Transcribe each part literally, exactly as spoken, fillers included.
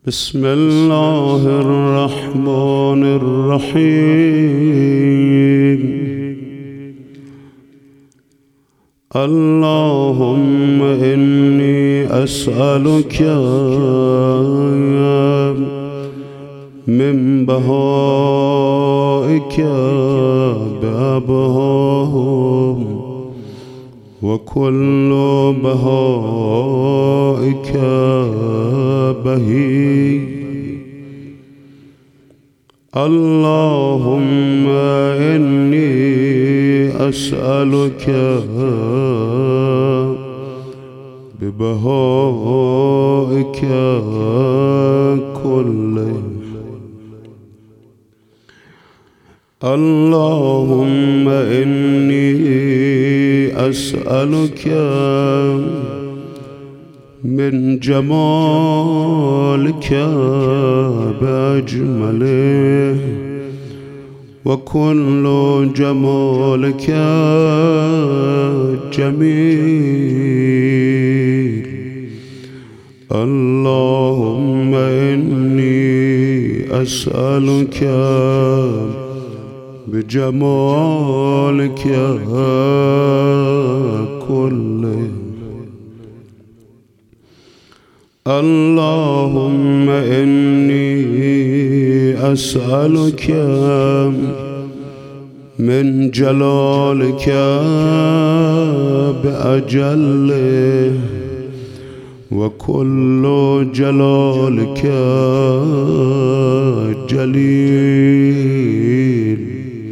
بسم الله الرحمن الرحيم. اللهم إني أسألك من بهائك بأبهاهم وكل بهائك بهي. اللهم إني أسألك ببهائك كله. اللهم إني أسألك من جمالك بأجمله وكل جمالك جميل. اللهم إني أسألك بجمالك كله. اللهم إني أسألك من جلالك بأجله وكل جلالك جليل.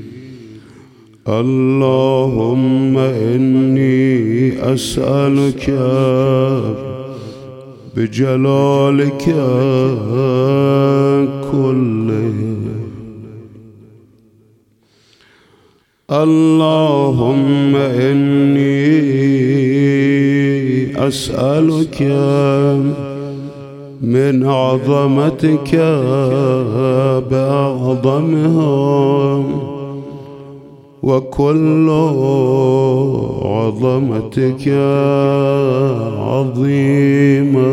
اللهم إني أسألك بجلالك كله. اللهم إني أسألك من عظمتك بأعظمها وكل عظمتك عظيمة.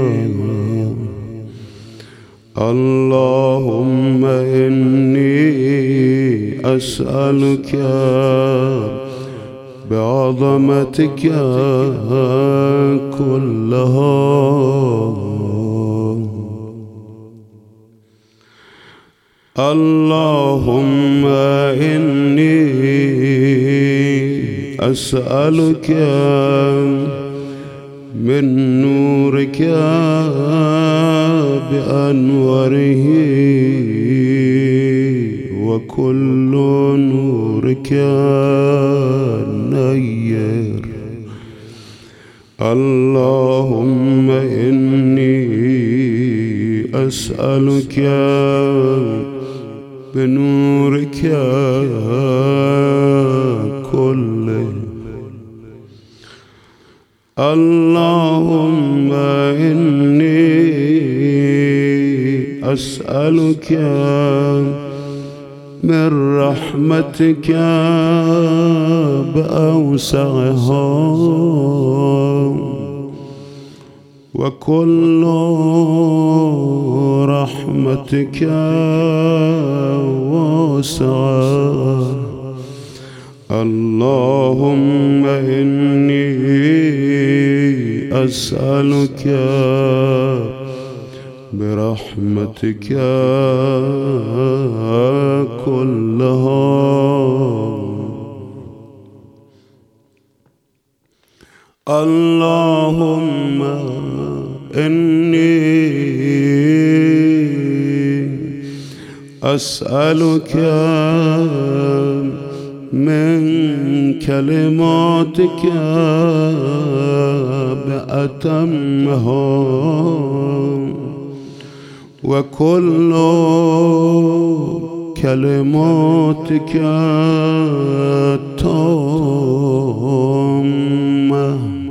اللهم إني أسألك بعظمتك كلها. اللهم إني أسألك من نورك بأنواره وكل نورك نير. اللهم إني أسألك بنورك كله. اللهم إني أسألك من رحمتك بأوسعها وكل رحمتك واسعة. اللهم إني أسألك برحمتك كلها. اللهم إني أسألك من كلماتك بأتمها وكل كلماتك تامة.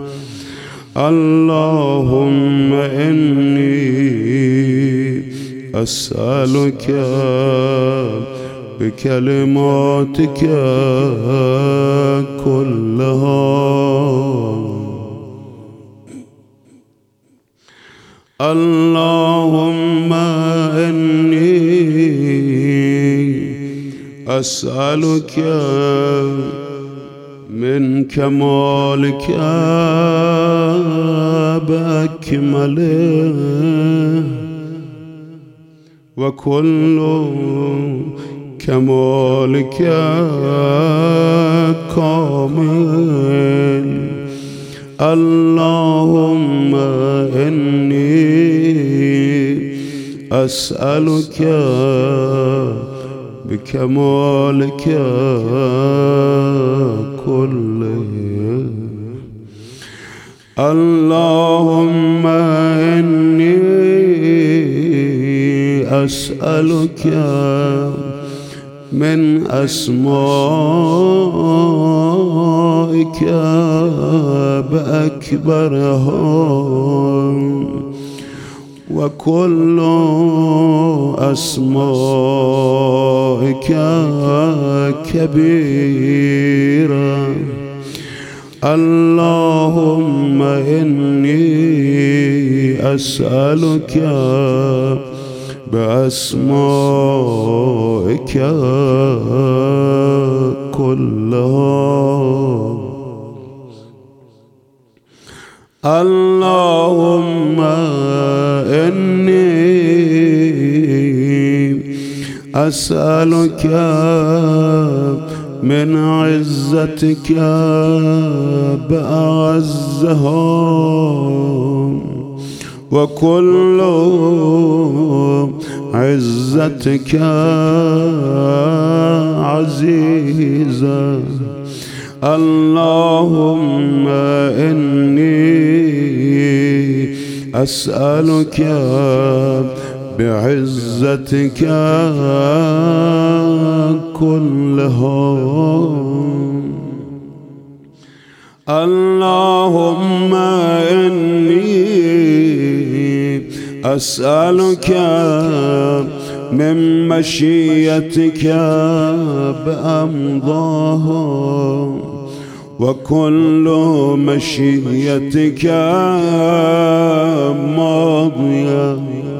اللهم إني أسألك بكلماتك كلها. اللهم أسألك من كمالك بأكمله وكل كمالك كامل. اللهم إني أسألك بكمالك كله. اللهم إني أسألك من أسمائك بأكبرها وكل أسمائك كبيرا. اللهم إني أسألك بأسمائك كلها. اللهم إني أسألك من عزتك بأعزها وكل عزتك عزيزة. اللهم إني أسألك بعزتك كلها. اللهم إني أسألك من مشيتك بأمضاها وكل مشيتك ماضية.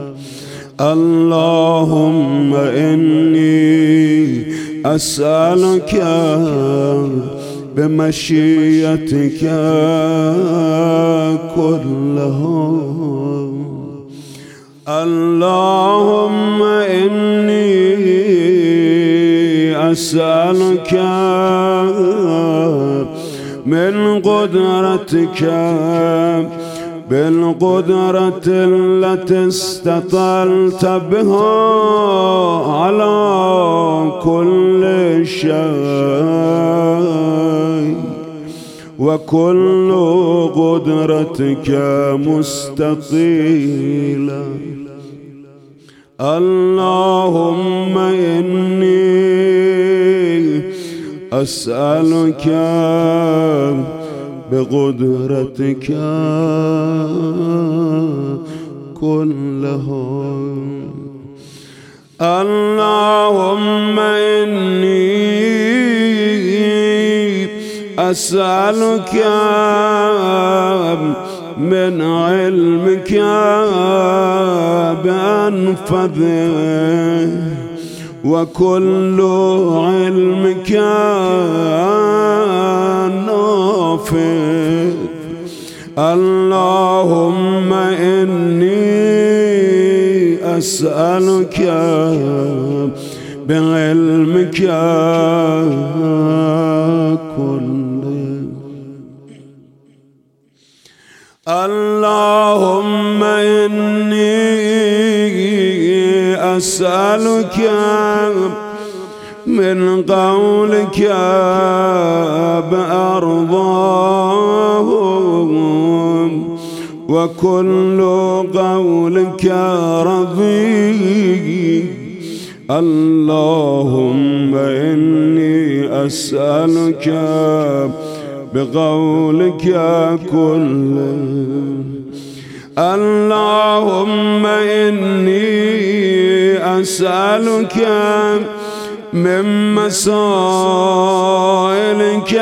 اللهم إني أسألك بمشيتك كلها. اللهم إني أسألك من قدرتك بالقدرة التي استطلت بها على كل شيء وكل قدرتك مستطيلة. اللهم إني أسألك بقدرتك كلها. اللهم إني أسألك من علمك بأنفذه وكل علمك نافذ. اللهم إني أسألك بعلمك كله. اللهم إني أسألك من قولك بأرضاه وكل قولك رضي. اللهم إني أسألك بقولك كله. اللهم إني أسألك من مسائلك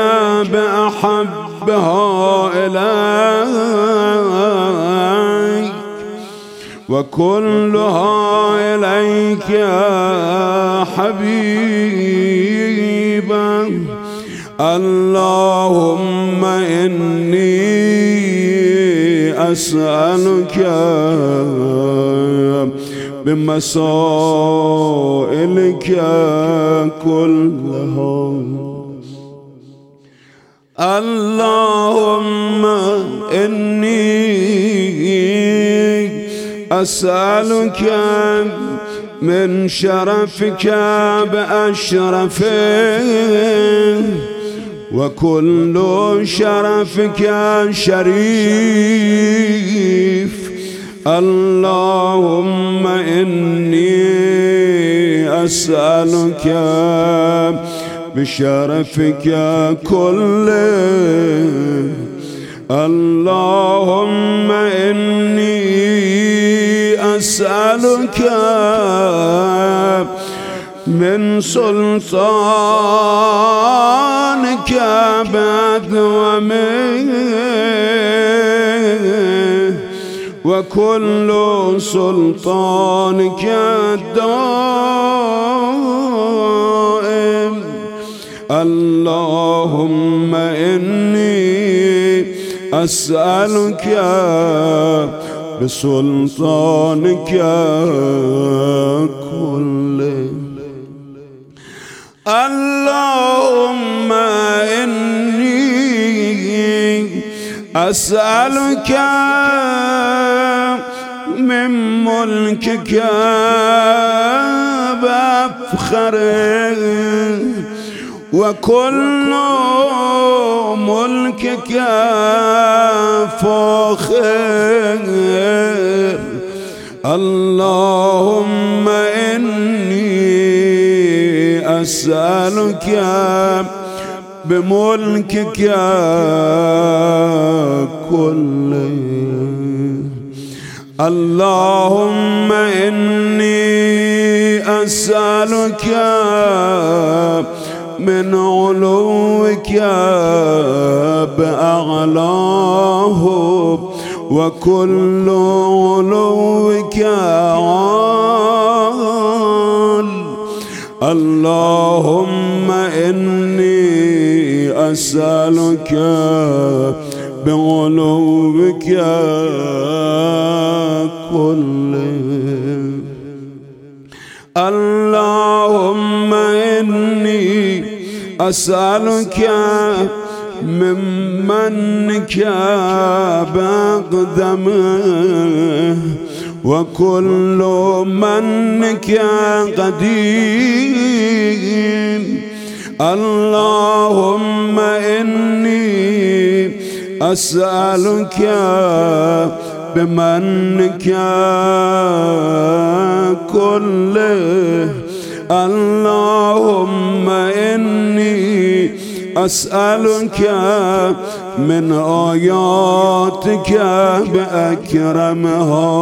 بأحبها إليك وكلها إليك يا حبيبا. اللهم إني أسألك بمسائلك كلها. اللهم إني أسألك من شرفك بأشرفه، وكل شرفك شريف. اللهم إني أسألك بشرفك كله. اللهم إني أسألك من سلطانك بأدومه، وكل سلطانك الدائم. اللهم إني أسألك بسلطانك كله. اللهم إني أسألك من ملكك بفخره، وكل ملكك فاخر. اللهم إني أسألك بملكك كله. اللهم إني أسألك من علوك بأعلاه، وكل علوك عال. اللهم إني أسألك بعلوك كله. اللهم إني أسألك من منك بأقدمه، وكل منك قديم. اللهم إني أسألك بمنك كله. اللهم إني أسألك من آياتك بأكرمها،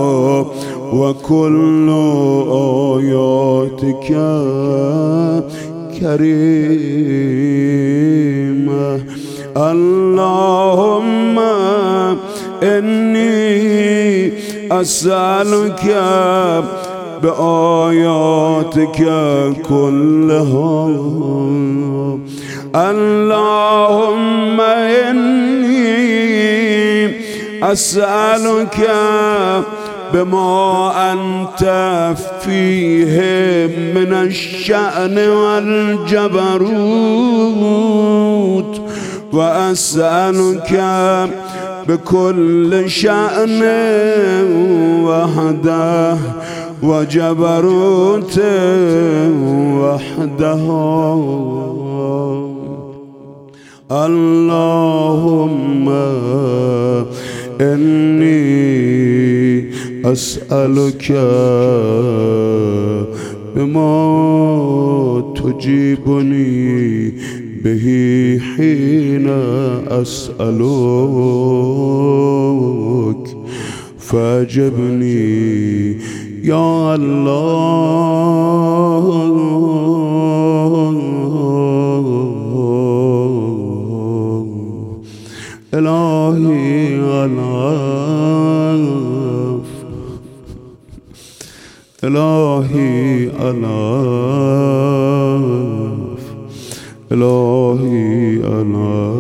وكل آياتك كريمة. اللهم إني أسألك بآياتك كلها. اللهم إني أسألك بما أنت فيه من الشأن والجبروت، وأسألك بكل شأن وحده وجبروت وحده. اللهم إني أسألك بما تجيبني به حين أسألك، فأجبني يا الله. إلهي العفو إلهي ألاف إلهي ألاف